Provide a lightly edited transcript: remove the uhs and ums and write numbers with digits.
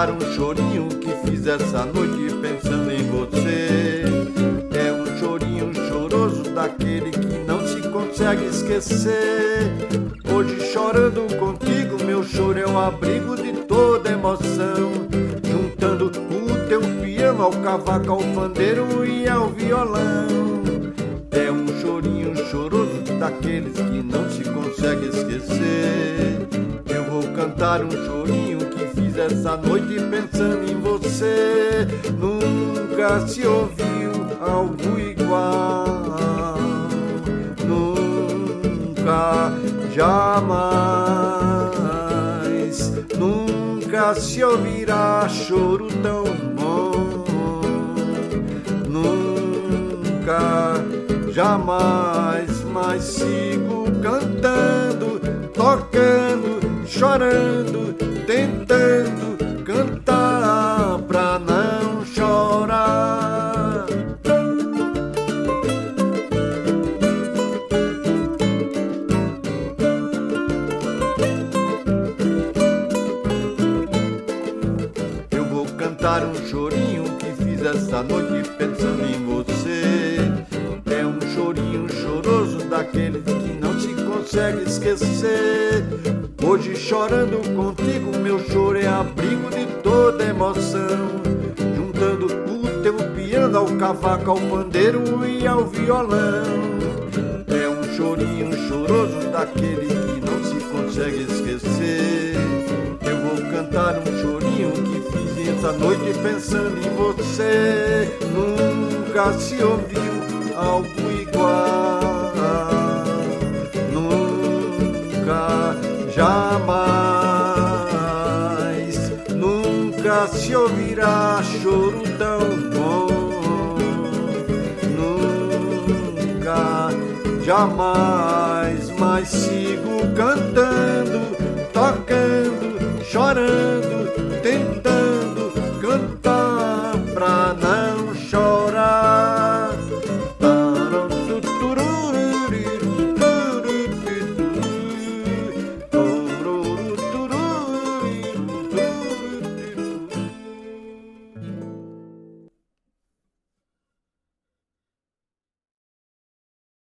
cantar um chorinho que fiz essa noite pensando em você. É um chorinho choroso daquele que não se consegue esquecer. Hoje chorando contigo, meu choro é o abrigo de toda emoção. Juntando o teu piano ao cavaco, ao pandeiro e ao violão. É um chorinho choroso daqueles que não se consegue esquecer. Eu vou cantar um chorinho que fiz essa noite pensando em você. Nunca se ouviu algo igual, nunca, jamais, nunca se ouvirá choro tão bom. Nunca, jamais, mas sigo cantando, tocando, chorando, tentando cantar pra não chorar. Eu vou cantar um chorinho que fiz essa noite pensando em você. É um chorinho choroso daqueles que não se consegue esquecer. Hoje chorando contigo, meu choro é abrigo de toda emoção. Juntando o teu piano ao cavaco, ao pandeiro e ao violão. É um chorinho choroso daquele que não se consegue esquecer. Eu vou cantar um chorinho que fiz essa noite pensando em você. Nunca se ouviu algo igual, nunca, jamais, nunca se ouvirá choro tão bom. Nunca, jamais, mas sigo cantando,